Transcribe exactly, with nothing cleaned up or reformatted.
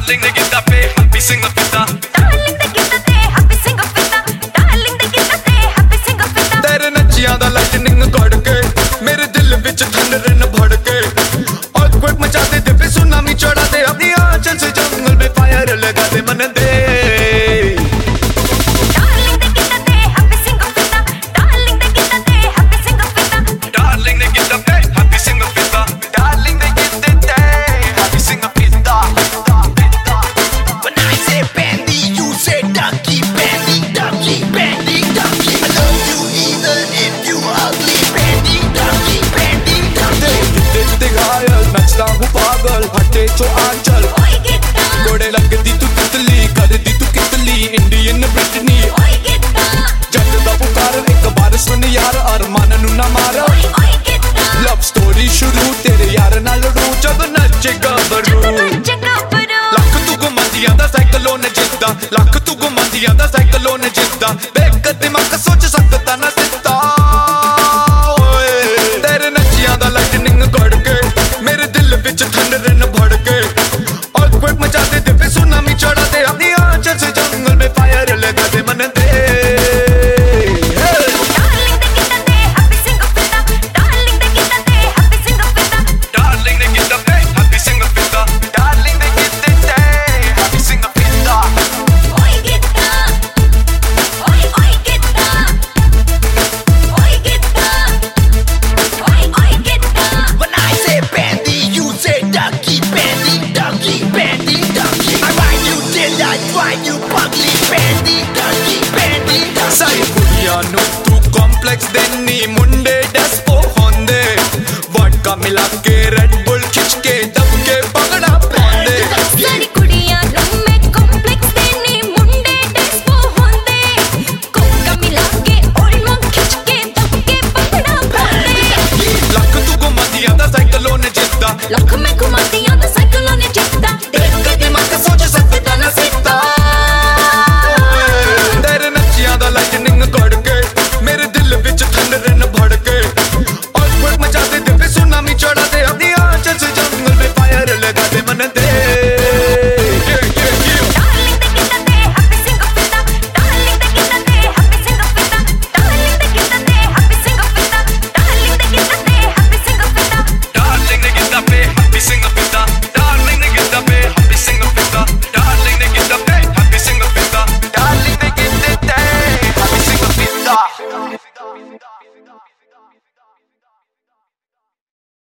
Darling they get that pay, happy single pita. Darling they get that pay, happy single pita. Darling they get that pay, happy single pita. तेरे नचियां दा lightning कड़ के मेरे दिल विच thunder न भड़ के earthquake मचा दे दे सुनामी चढ़ा दे अपनी आंचल से जंगल में fire लगा दे मन दे. Darling they get that pay, happy single pita. Darling they get that pay, happy single pita. Darling they get that pay, happy single pita. Darling they get that pay, happy single pita. When I say Bandy, you say ducky, Bandy, ducky, Bandy, ducky. I love you even if you ugly, Bandy, ducky, Bandy, ducky. दिल घायल नचता हूँ पागल हटे जो आंचल Oi get down, गोड़े लगती तू तितली कर दी तू कितली Indian Britney oi get down, जग दा पुकार एक बार सुन यार अरमान नू ना मार oi oi get down. Love story शुरू तेरे यार नाल रू जब नचेगा बरू Check out for you. Lakh ਤੂੰ ਘੁੰਮਦੀਆਂ ਦਾ ਸਾਈਕਲੋਂ ਨੇ ਜਿੱਦਾਂ ਲੱਖ ਤੂੰ ਘੁੰਮਦੀਆਂ ਦਾ ਸਾਈਕਲੋਂ ਨੇ ਜਿੱਦਾਂ ਵੇਖ ਦਿਮਾਗ ਸੋਚ ਸਕਦਾ ਨਾ ਸਿੱਧਾ ਓਏ ਤੇਰੇ ਨੱਚੀਆਂ ਦਾ ਲਾਈਟਨਿੰਗ ਕੜ ਕੇ ਮੇਰੇ ਦਿਲ ਵਿੱਚ ਠੰਡਰ ਨ ਭੜ ਕੇ earthquake ਮਚਾ ਦੇ ਤੇ ਸੁਨਾਮੀ ਚੜਾ ਦੇ ਆਪਣੀ ਆਂਚਲ ਸੇ ਜੰਗਲ में फायर लगा दे मन दे. Darling they get that pay, happy single pita. Darling they get that pay, happy single pita. Darling they get that pay, happy single pita. Oi get down, oi oi get down, oi get down, oi oi get down. When I say Bandy, you say ducky, Bandy, ducky, Bandy, ducky. I ride you till I drive you ugly, Bandy, ducky, Bandy, ducky. ਸਾਰੀ ਕੁੜੀਆਂ ਨੂੰ ਤੂੰ complex ਦੇਨੀ ਮੁੰਡੇ ਡੈਸਪੋ